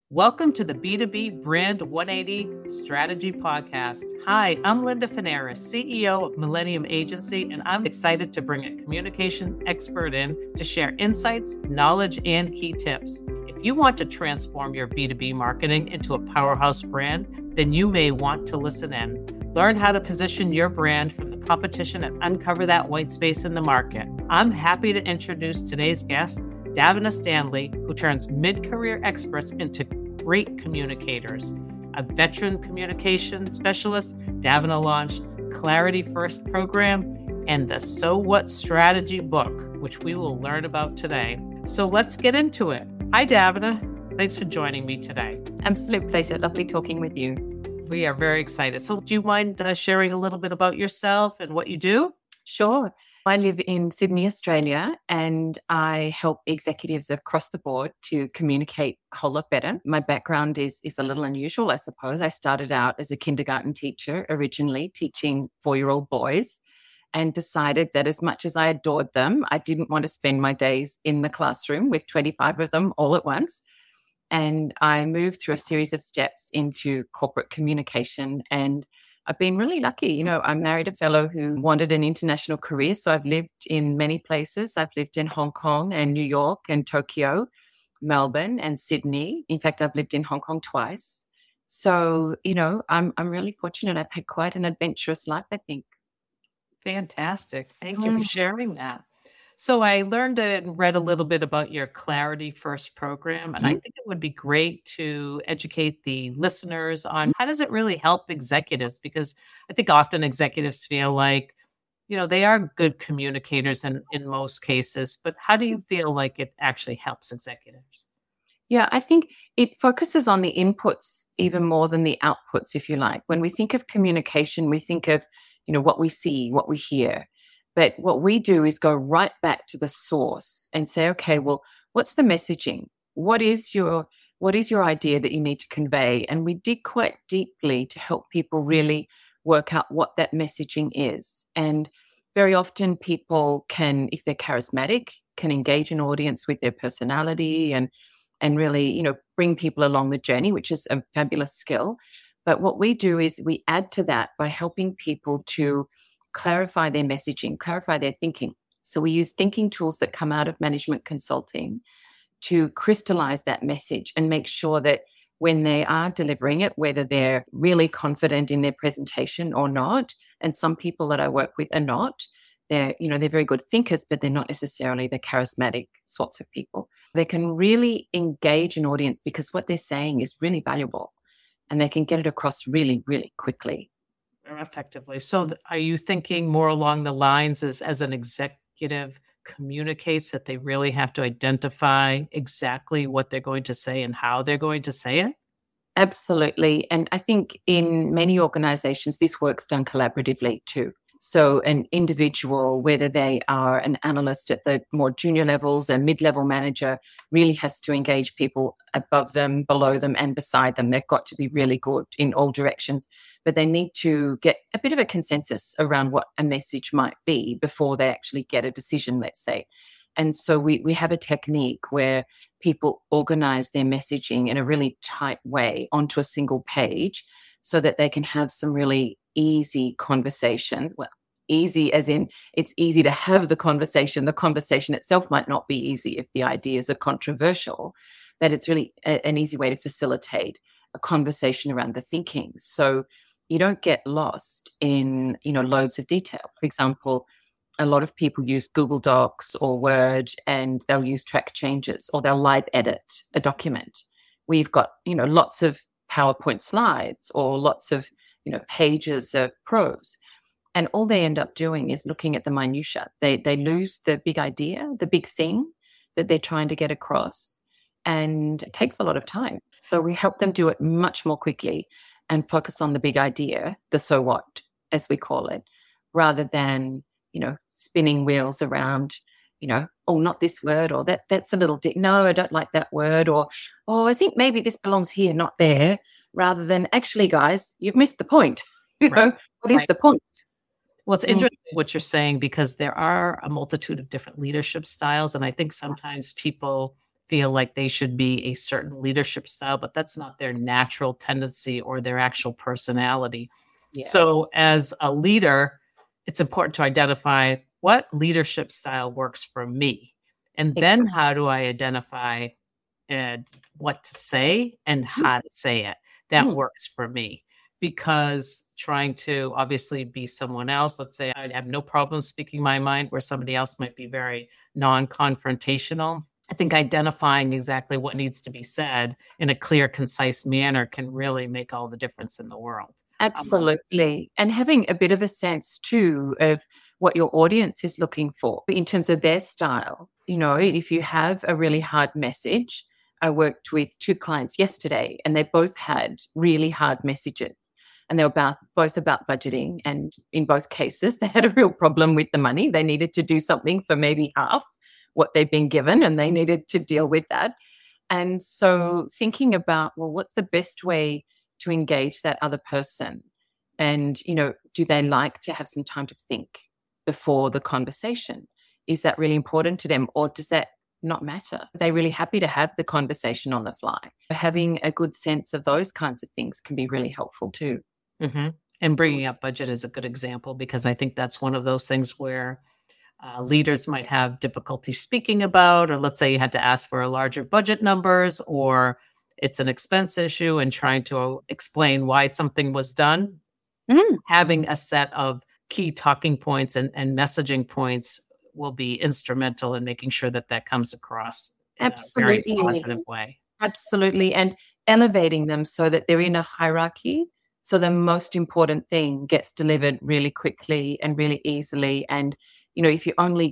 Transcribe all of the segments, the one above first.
Welcome to the B2B Brand 180 Strategy Podcast. Hi, I'm Linda Fanaras, CEO of Millennium Agency, and I'm excited to bring a communication expert in to share insights, knowledge, and key tips. If you want to transform your B2B marketing into a powerhouse brand, then you may want to listen in. Learn how to position your brand from the competition and uncover that white space in the market. I'm happy to introduce today's guest, Davina Stanley, who turns mid-career experts into great communicators. A veteran communication specialist, Davina launched Clarity First program and the So What Strategy book, which we will learn about today. So let's get into it. Hi, Davina. Thanks for joining me today. Absolute pleasure. Lovely talking with you. We are very excited. So do you mind sharing a little bit about yourself and what you do? Sure. I live in Sydney, Australia, and I help executives across the board to communicate a whole lot better. My background is a little unusual, I suppose. I started out as a kindergarten teacher, originally teaching 4-year-old boys, and decided that as much as I adored them, I didn't want to spend my days in the classroom with 25 of them all at once. And I moved through a series of steps into corporate communication, and I've been really lucky. You know, I married a fellow who wanted an international career. So I've lived in many places. I've lived in Hong Kong and New York and Tokyo, Melbourne and Sydney. In fact, I've lived in Hong Kong twice. So, you know, I'm really fortunate. I've had quite an adventurous life, I think. Fantastic. Thank you for sharing that. So I learned and read a little bit about your Clarity First program, and I think it would be great to educate the listeners on how does it really help executives? Because I think often executives feel like, you know, they are good communicators in most cases, but how do you feel like it actually helps executives? Yeah, I think it focuses on the inputs even more than the outputs, if you like. When we think of communication, we think of, you know, what we see, what we hear. But what we do is go right back to the source and say, okay, well, what's the messaging? What is your idea that you need to convey? And we dig quite deeply to help people really work out what that messaging is. And very often people can, if they're charismatic, can engage an audience with their personality and really, you know, bring people along the journey, which is a fabulous skill. But what we do is we add to that by helping people to clarify their messaging, clarify their thinking. So we use thinking tools that come out of management consulting to crystallize that message and make sure that when they are delivering it, whether they're really confident in their presentation or not, and some people that I work with are not, they're very good thinkers, but they're not necessarily the charismatic sorts of people. They can really engage an audience because what they're saying is really valuable and they can get it across really, really quickly. Effectively. So are you thinking more along the lines as an executive communicates that they really have to identify exactly what they're going to say and how they're going to say it? Absolutely. And I think in many organizations, this work's done collaboratively too. So an individual, whether they are an analyst at the more junior levels, a mid-level manager, really has to engage people above them, below them, and beside them. They've got to be really good in all directions, but they need to get a bit of a consensus around what a message might be before they actually get a decision, let's say. And so we have a technique where people organize their messaging in a really tight way onto a single page so that they can have some really easy conversations. Well, easy as in it's easy to have the conversation. The conversation itself might not be easy if the ideas are controversial, but it's really an easy way to facilitate a conversation around the thinking. So you don't get lost in, you know, loads of detail. For example, a lot of people use Google Docs or Word and they'll use track changes or they'll live edit a document. We've got, you know, lots of PowerPoint slides or lots of, you know, pages of prose. And all they end up doing is looking at the minutiae. They lose the big idea, the big thing that they're trying to get across. And it takes a lot of time. So we help them do it much more quickly and focus on the big idea, the so what, as we call it, rather than, you know, spinning wheels around, you know, oh, not this word, or that's a little, no, I don't like that word, or, oh, I think maybe this belongs here, not there, rather than actually, guys, you've missed the point. You know, what is the point? Well, it's interesting what you're saying because there are a multitude of different leadership styles. And I think sometimes people feel like they should be a certain leadership style, but that's not their natural tendency or their actual personality. Yeah. So as a leader, it's important to identify what leadership style works for me. And then how do I identify what to say and how to say it that works for me? Because trying to obviously be someone else, let's say I have no problem speaking my mind where somebody else might be very non-confrontational. I think identifying exactly what needs to be said in a clear, concise manner can really make all the difference in the world. Absolutely. And having a bit of a sense too of what your audience is looking for in terms of their style. If you have a really hard message, I worked with 2 clients yesterday and they both had really hard messages and they were both about budgeting. And in both cases, they had a real problem with the money. They needed to do something for maybe half what they've been given and they needed to deal with that. And so thinking about, well, what's the best way to engage that other person? And, do they like to have some time to think before the conversation? Is that really important to them, or does that not matter? Are they really happy to have the conversation on the fly? Having a good sense of those kinds of things can be really helpful too. Mm-hmm. And bringing up budget is a good example, because I think that's one of those things where leaders might have difficulty speaking about, or let's say you had to ask for a larger budget numbers, or it's an expense issue and trying to explain why something was done. Having a set of key talking points and messaging points will be instrumental in making sure that comes across in a very positive way. Absolutely. And elevating them so that they're in a hierarchy. So the most important thing gets delivered really quickly and really easily. And if you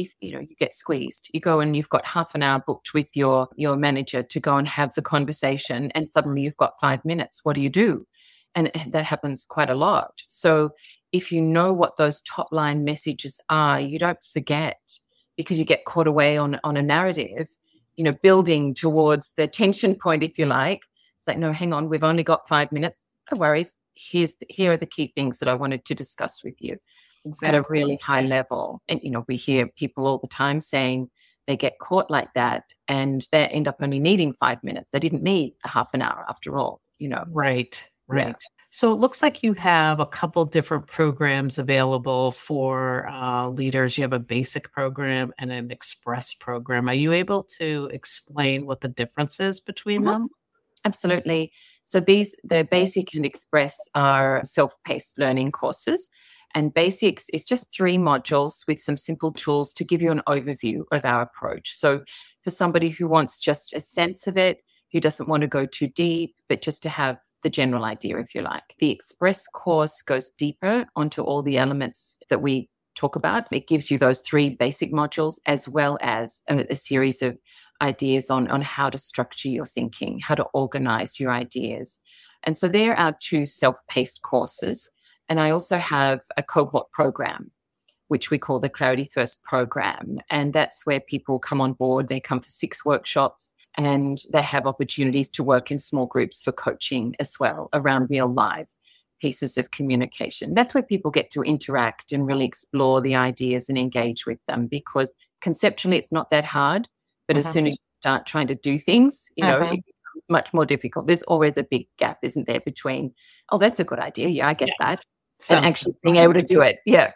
get squeezed, you go and you've got half an hour booked with your manager to go and have the conversation, and suddenly you've got 5 minutes. What do you do? And that happens quite a lot. So if you know what those top line messages are, you don't forget, because you get caught away on a narrative, building towards the tension point, if you like. It's like, no, hang on, we've only got 5 minutes. No worries. Here are the key things that I wanted to discuss with you. Exactly. At a really high level. And, we hear people all the time saying they get caught like that and they end up only needing 5 minutes. They didn't need a half an hour after all, Right. Yeah. So it looks like you have a couple different programs available for leaders. You have a basic program and an express program. Are you able to explain what the difference is between them? Absolutely. So the basic and express are self-paced learning courses. And basics is just 3 modules with some simple tools to give you an overview of our approach. So for somebody who wants just a sense of it, who doesn't want to go too deep, but just to have the general idea, if you like. The express course goes deeper onto all the elements that we talk about. It gives you those 3 basic modules, as well as a series of ideas on how to structure your thinking, how to organize your ideas. And so they're our 2 self-paced courses. And I also have a cohort program, which we call the Clarity First program. And that's where people come on board. They come for 6 workshops and they have opportunities to work in small groups for coaching as well around real live pieces of communication. That's where people get to interact and really explore the ideas and engage with them, because conceptually it's not that hard. But as soon as you start trying to do things, it becomes much more difficult. There's always a big gap, isn't there, between, oh, that's a good idea. Yeah, I get that. And actually being able to do it. Yeah.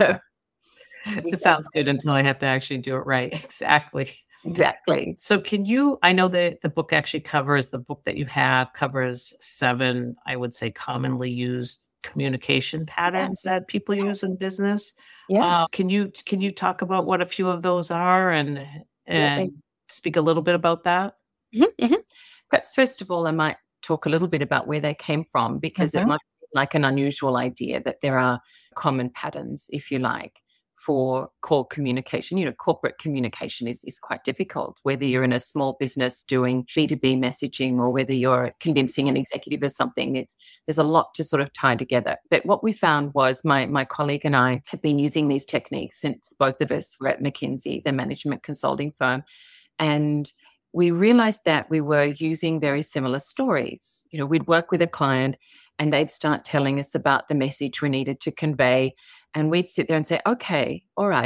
It sounds good until I have to actually do it right. Exactly. So I know that the book that you have covers 7, I would say, commonly used communication patterns that people use in business. Yeah. Can you talk about what a few of those are and speak a little bit about that? Perhaps first of all, I might talk a little bit about where they came from, because it might be like an unusual idea that there are common patterns, if you like, for core communication. Corporate communication is quite difficult, whether you're in a small business doing B2B messaging or whether you're convincing an executive of something. There's a lot to sort of tie together. But what we found was my colleague and I have been using these techniques since both of us were at McKinsey, the management consulting firm. And we realized that we were using very similar stories. We'd work with a client and they'd start telling us about the message we needed to convey. And we'd sit there and say, okay, all right,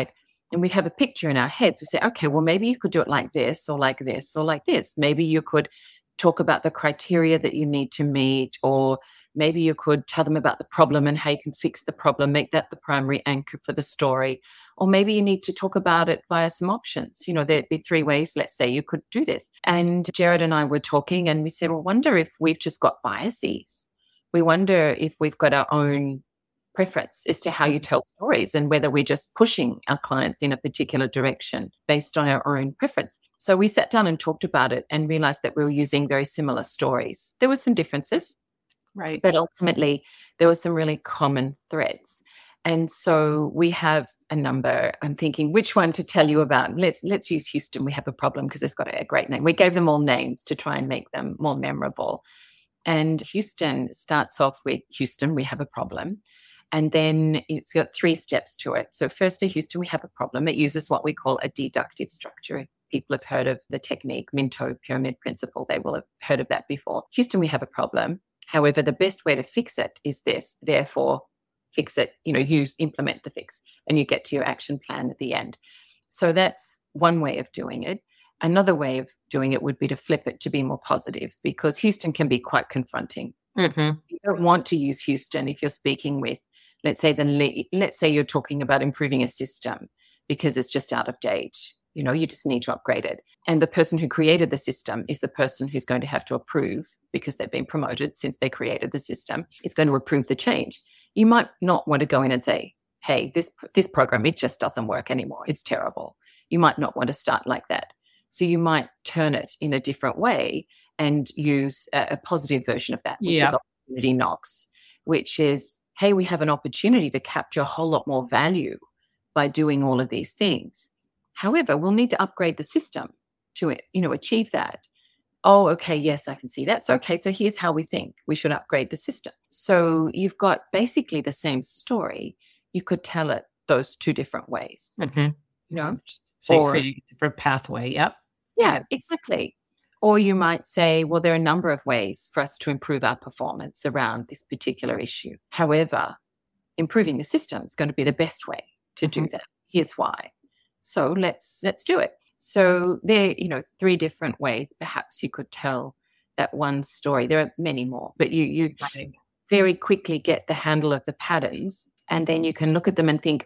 And we have a picture in our heads. We say, okay, well, maybe you could do it like this or like this or like this. Maybe you could talk about the criteria that you need to meet, or maybe you could tell them about the problem and how you can fix the problem, make that the primary anchor for the story. Or maybe you need to talk about it via some options. There'd be 3 ways, let's say, you could do this. And Jared and I were talking and we said, well, wonder if we've just got biases. We wonder if we've got our own preference as to how you tell stories and whether we're just pushing our clients in a particular direction based on our own preference. So we sat down and talked about it and realized that we were using very similar stories. There were some differences, right? But ultimately there were some really common threads. And so we have a number. I'm thinking which one to tell you about. Let's use Houston. We have a problem because it's got a great name. We gave them all names to try and make them more memorable. And Houston starts off with Houston, we have a problem. And then it's got 3 steps to it. So firstly, Houston, we have a problem. It uses what we call a deductive structure. If people have heard of the technique, Minto pyramid principle, they will have heard of that before. Houston, we have a problem. However, the best way to fix it is this. Therefore, fix it, implement the fix, and you get to your action plan at the end. So that's one way of doing it. Another way of doing it would be to flip it to be more positive, because Houston can be quite confronting. Mm-hmm. You don't want to use Houston if you're speaking with, let's say you're talking about improving a system because it's just out of date. You just need to upgrade it. And the person who created the system is the person who's going to have to approve, because they've been promoted since they created the system. It's going to approve the change. You might not want to go in and say, hey, this program, it just doesn't work anymore. It's terrible. You might not want to start like that. So you might turn it in a different way and use a positive version of that, which is opportunity knocks, which is, hey, we have an opportunity to capture a whole lot more value by doing all of these things. However, we'll need to upgrade the system to, achieve that. Oh, okay, yes, I can see that. So, okay, so here's how we think we should upgrade the system. So you've got basically the same story. You could tell it those 2 different ways. Mm-hmm. So you create a different pathway. Yep. Yeah, exactly. Or you might say, well, there are a number of ways for us to improve our performance around this particular issue. However, improving the system is going to be the best way to do that. Here's why. So let's do it. So there, 3 different ways perhaps you could tell that one story. There are many more, but you very quickly get the handle of the patterns, and then you can look at them and think,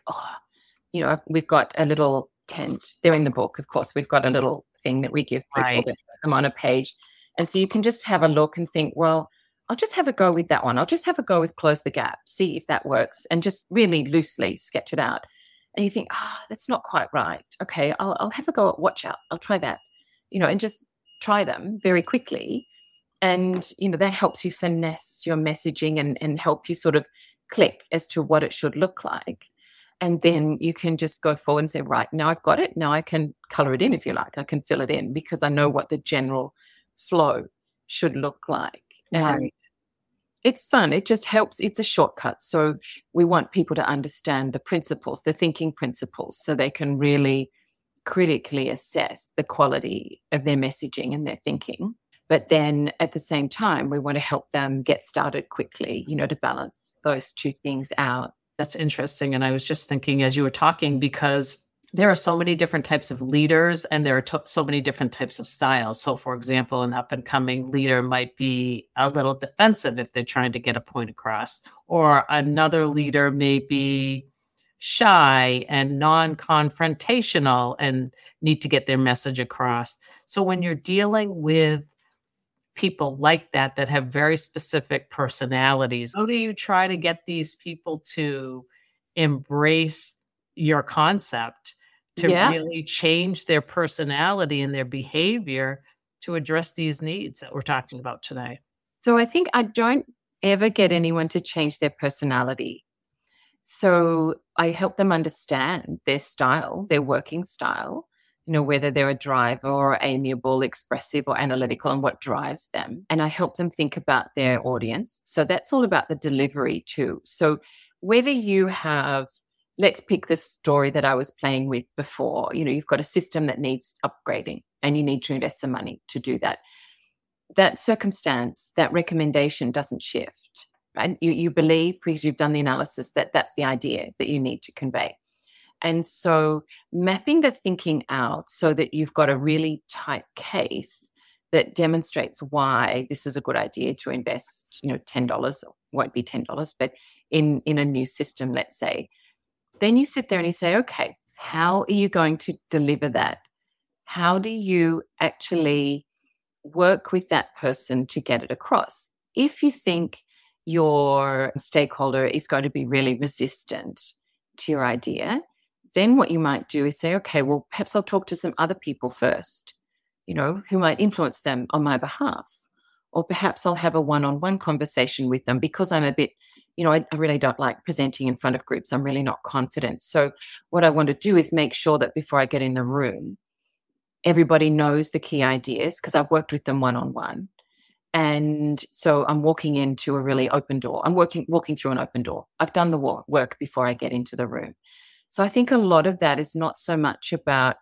we've got a little tent. They're in the book, of course. We've got a little thing that we give people that puts them on a page. And so you can just have a look and think, well, I'll just have a go with that one. I'll just have a go with close the gap, see if that works, and just really loosely sketch it out. And you think, that's not quite right. Okay, I'll have a go at watch out. I'll try that, and just try them very quickly. And, that helps you finesse your messaging and help you sort of click as to what it should look like. And then you can just go forward and say, right, now I've got it. Now I can color it in if you like. I can fill it in because I know what the general flow should look like. And it's fun. It just helps. It's a shortcut. So we want people to understand the principles, the thinking principles, so they can really critically assess the quality of their messaging and their thinking. But then at the same time, we want to help them get started quickly, to balance those 2 things out. That's interesting. And I was just thinking as you were talking, because there are so many different types of leaders and there are so many different types of styles. So, for example, an up and coming leader might be a little defensive if they're trying to get a point across, or another leader may be shy and non-confrontational and need to get their message across. So when you're dealing with people like that have very specific personalities, how do you try to get these people to embrace your concept, to really change their personality and their behavior to address these needs that we're talking about today? So I think I don't ever get anyone to change their personality. So I help them understand their style, their working style, whether they're a driver or amiable, expressive or analytical, and what drives them. And I help them think about their audience. So that's all about the delivery too. So whether you have, let's pick the story that I was playing with before, you've got a system that needs upgrading and you need to invest some money to do that. That circumstance, that recommendation doesn't shift. And you believe, because you've done the analysis, that that's the idea that you need to convey. And so mapping the thinking out so that you've got a really tight case that demonstrates why this is a good idea to invest, $10, won't be $10, but in a new system, let's say. Then you sit there and you say, okay, how are you going to deliver that? How do you actually work with that person to get it across? If you think your stakeholder is going to be really resistant to your idea, then what you might do is say, okay, well, perhaps I'll talk to some other people first, who might influence them on my behalf. Or perhaps I'll have a one-on-one conversation with them because I'm a bit, I really don't like presenting in front of groups. I'm really not confident. So what I want to do is make sure that before I get in the room, everybody knows the key ideas because I've worked with them one-on-one. And so I'm walking into a really open door. I'm walking through an open door. I've done the work before I get into the room. So I think a lot of that is not so much about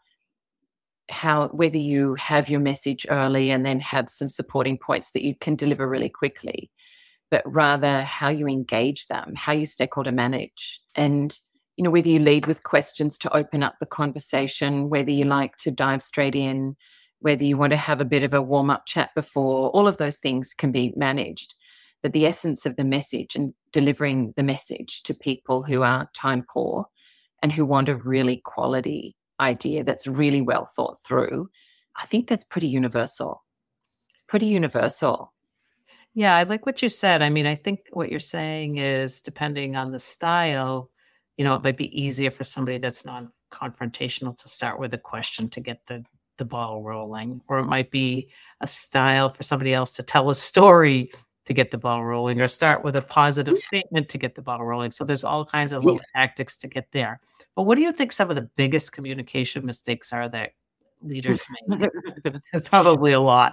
whether you have your message early and then have some supporting points that you can deliver really quickly, but rather how you engage them, how you stakeholder manage, and whether you lead with questions to open up the conversation, whether you like to dive straight in, whether you want to have a bit of a warm-up chat before, all of those things can be managed. But the essence of the message and delivering the message to people who are time poor and who want a really quality idea that's really well thought through, I think that's pretty universal. It's pretty universal. Yeah, I like what you said. I mean, I think what you're saying is depending on the style, it might be easier for somebody that's non-confrontational to start with a question to get the ball rolling, or it might be a style for somebody else to tell a story to get the ball rolling, or start with a positive statement to get the ball rolling. So there's all kinds of little tactics to get there. But what do you think some of the biggest communication mistakes are that leaders make? There's probably a lot.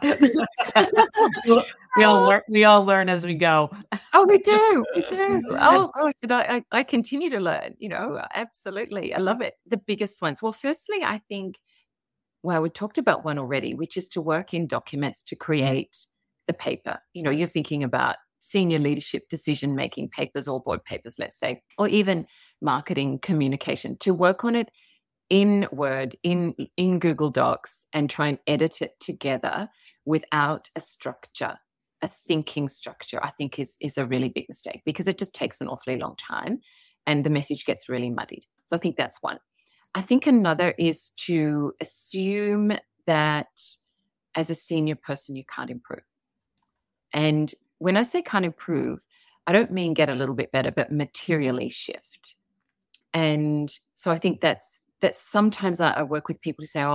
we all learn as we go. Oh, we do. Oh, gosh, and I continue to learn, absolutely. I love it. The biggest ones. Well, firstly, I think, we talked about one already, which is to work in documents to create the paper. You're thinking about senior leadership decision-making papers or board papers, let's say, or even marketing communication, to work on it in Word, in Google Docs, and try and edit it together without a structure, a thinking structure, I think is a really big mistake, because it just takes an awfully long time and the message gets really muddied. So I think that's one. I think another is to assume that as a senior person, you can't improve. And when I say can't improve, I don't mean get a little bit better, but materially shift. And so I think that's sometimes I work with people who say,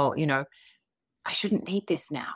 I shouldn't need this now.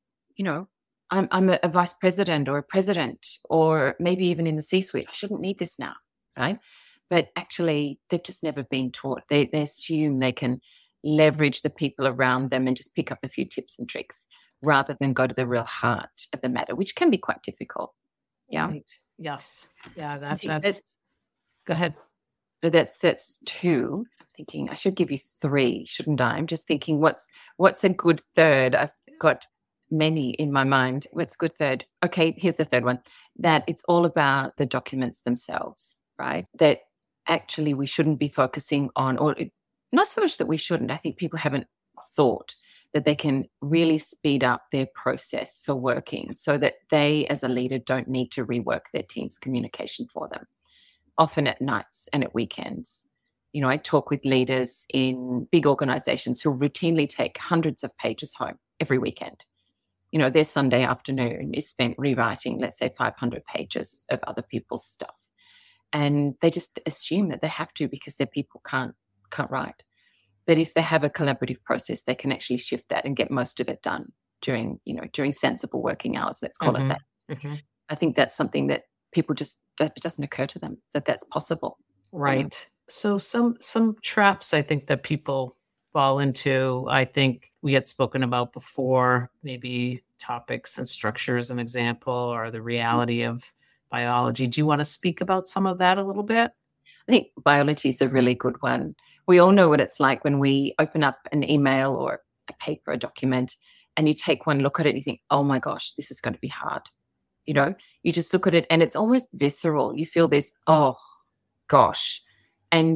I'm a vice president or a president, or maybe even in the C-suite. I shouldn't need this now, right? But actually, they've just never been taught. They assume they can leverage the people around them and just pick up a few tips and tricks rather than go to the real heart of the matter, which can be quite difficult. Yeah. Right. Yes. Yeah. That's go ahead. That's two. I'm thinking I should give you three, shouldn't I? I'm just thinking what's a good third? I've got many in my mind. What's a good third? Okay, here's the third one. That it's all about the documents themselves, right? That actually we shouldn't be focusing on, or not so much that we shouldn't. I think people haven't thought that they can really speed up their process for working so that they as a leader don't need to rework their team's communication for them, often at nights and at weekends. I talk with leaders in big organizations who routinely take hundreds of pages home every weekend. Their Sunday afternoon is spent rewriting, let's say, 500 pages of other people's stuff. And they just assume that they have to because their people can't write. But if they have a collaborative process, they can actually shift that and get most of it done during sensible working hours, let's call it that. Mm-hmm. I think that's something that people that doesn't occur to them, that that's possible. Right. So some traps I think that people fall into, I think we had spoken about before, maybe topics and structure as an example, or the reality of biology. Do you want to speak about some of that a little bit? I think biology is a really good one. We all know what it's like when we open up an email or a paper, a document, and you take one look at it and you think, oh my gosh, this is going to be hard. You just look at it and it's almost visceral. You feel this, oh gosh. And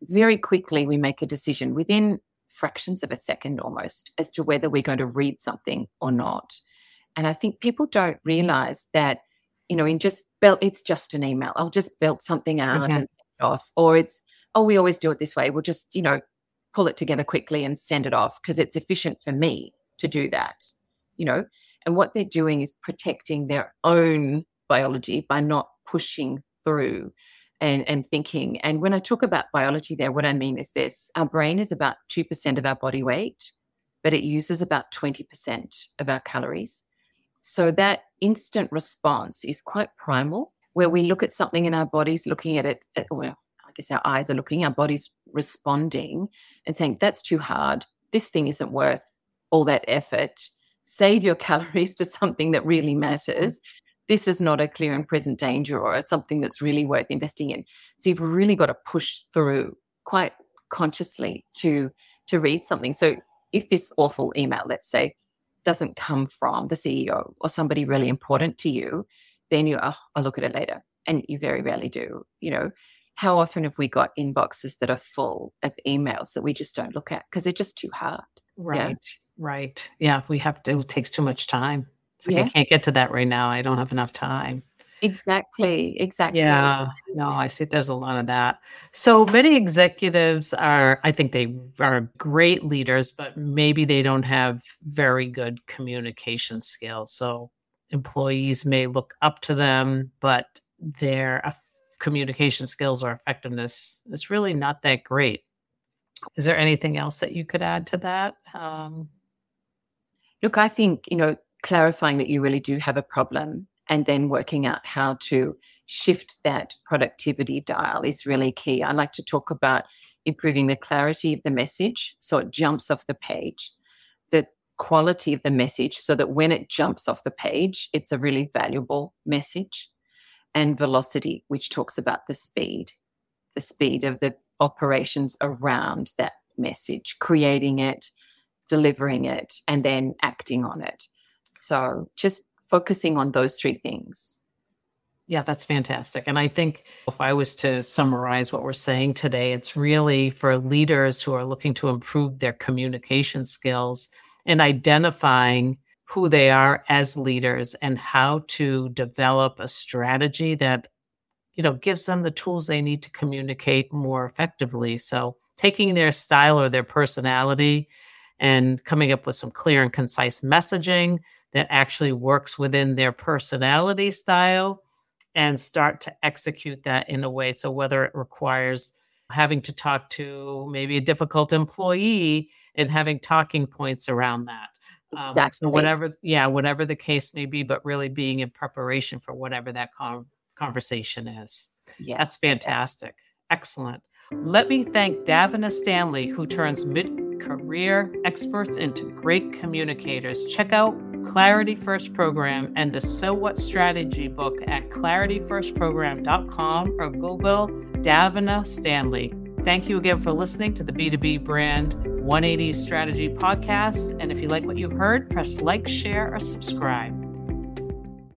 very quickly we make a decision within fractions of a second almost as to whether we're going to read something or not. And I think people don't realize that, it's just an email. I'll just belt something out and send it off. Or we always do it this way. We'll just, pull it together quickly and send it off because it's efficient for me to do that, And what they're doing is protecting their own biology by not pushing through and thinking. And when I talk about biology there, what I mean is this: our brain is about 2% of our body weight, but it uses about 20% of our calories. So that instant response is quite primal, where we look at something in our bodies, looking at it, I guess our eyes are looking, our body's responding and saying, that's too hard. This thing isn't worth all that effort. Save your calories for something that really matters. This is not a clear and present danger or something that's really worth investing in. So you've really got to push through quite consciously to read something. So if this awful email, let's say, doesn't come from the CEO or somebody really important to you, then I'll look at it later. And you very rarely do. How often have we got inboxes that are full of emails that we just don't look at because they're just too hard? Right. Yeah, we have to. It takes too much time. It's like, I can't get to that right now. I don't have enough time. Exactly. Yeah, no, I see there's a lot of that. So many executives I think they are great leaders, but maybe they don't have very good communication skills. So employees may look up to them, but their communication skills or effectiveness is really not that great. Is there anything else that you could add to that? Look, I think, clarifying that you really do have a problem and then working out how to shift that productivity dial is really key. I like to talk about improving the clarity of the message so it jumps off the page, the quality of the message so that when it jumps off the page, it's a really valuable message, and velocity, which talks about the speed of the operations around that message, creating it, delivering it, and then acting on it. So just focusing on those three things. Yeah, that's fantastic. And I think if I was to summarize what we're saying today, it's really for leaders who are looking to improve their communication skills and identifying who they are as leaders and how to develop a strategy that, gives them the tools they need to communicate more effectively. So taking their style or their personality and coming up with some clear and concise messaging that actually works within their personality style and start to execute that in a way. So whether it requires having to talk to maybe a difficult employee and having talking points around that. Exactly. So whatever the case may be, but really being in preparation for whatever that conversation is. Yeah. That's fantastic. Excellent. Let me thank Davina Stanley, who turns mid-career experts into great communicators. Check out Clarity First Program and the So What Strategy book at clarityfirstprogram.com or Google Davina Stanley. Thank you again for listening to the B2B Brand 180 Strategy Podcast. And if you like what you heard, press like, share, or subscribe.